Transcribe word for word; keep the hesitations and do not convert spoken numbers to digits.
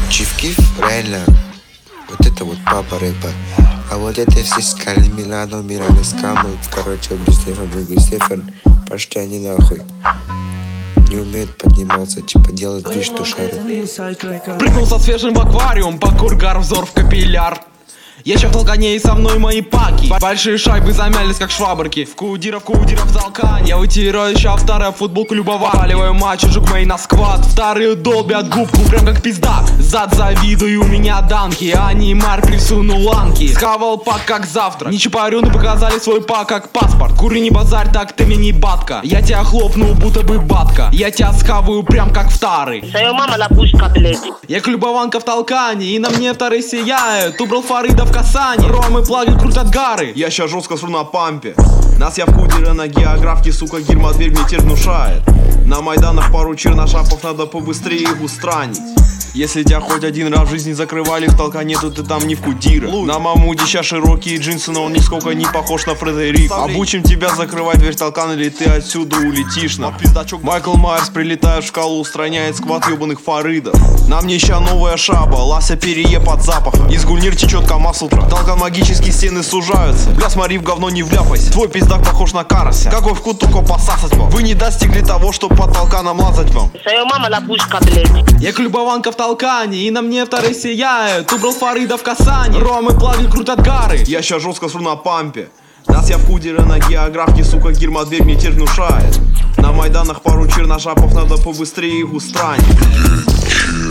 Чиф-киф, реально, вот это вот папа рэпа. А вот это все скали Милано, Мираны скамы. Короче, один Стефан, другой Стефан. Пошли они нахуй. Не умеют подниматься, типа делать вид, что шарят. Прыгнул со свежим в аквариум, покургар, взор в капилляр. Я ща в толкане и со мной мои паки. Большие шайбы замялись как швабрки. В кудира, в кудира, в толкане. Я вытираю ща вторая футболку любого. Паливаю матч, жук-мей на сквад. Вторые долбят губку, прям как пиздак. Зад завидую, у меня данки. А не мар присунул ланки. Схавал пак как завтра. Ничипарюны показали свой пак как паспорт. Кури не базарь, так ты мне не батка. Я тебя хлопну, будто бы батка. Я тебя схаваю прям как вторый. Своя мама лапушка, блядь. Я клюбованка в толкане, и на мне вторые сияют. Убрал Фарида в касании. Ромы плаги крутят гары. Я ща жестко сру на пампе. Нас я в кудере на географке, сука, гирма дверь мне теперь внушает. На майданах пару черношапов, надо побыстрее их устранить. Если тебя хоть один раз в жизни закрывали в толкане, то ты там не в кудира. На Мамуде ща широкие джинсы, но он нисколько не похож на Фредерика. Обучим тебя закрывать дверь толкан, или ты отсюда улетишь на пиздачок. Майкл Майерс прилетает в шкалу, устраняет сквад ебаных фаридов. На мне ща новая шаба, Лася перье под запахом. Из гульнир течет КамАЗ утра. Толкан магические стены сужаются. Бля, смотри, в говно не вляпайся. Твой пиздак похож на карася. Какой вкус только посасать вам. Вы не достигли того, чтоб под толканом лазать вам. Своя мама лапушка, блядь. Я клюбованка в толкане, и на мне вторые сияют. Убрал Фарида в касании. Ромы плаги крутят гары. Я ща жестко сру на пампе. Нас я в кудере на географке, сука, гирма дверь мне теперь внушает. На майданах пару черношапов, надо побыстрее их устранить.